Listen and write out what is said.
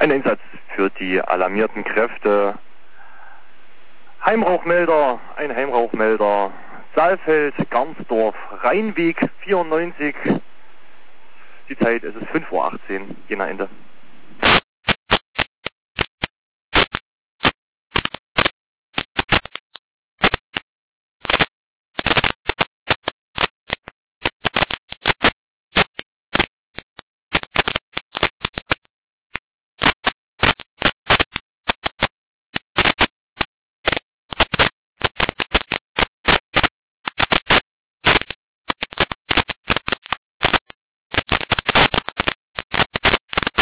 Ein Einsatz für die alarmierten Kräfte. Heimrauchmelder, ein Heimrauchmelder. Saalfeld, Garnsdorf, Rheinweg 94. Die Zeit, es ist 5:18 Uhr, Jena Ende.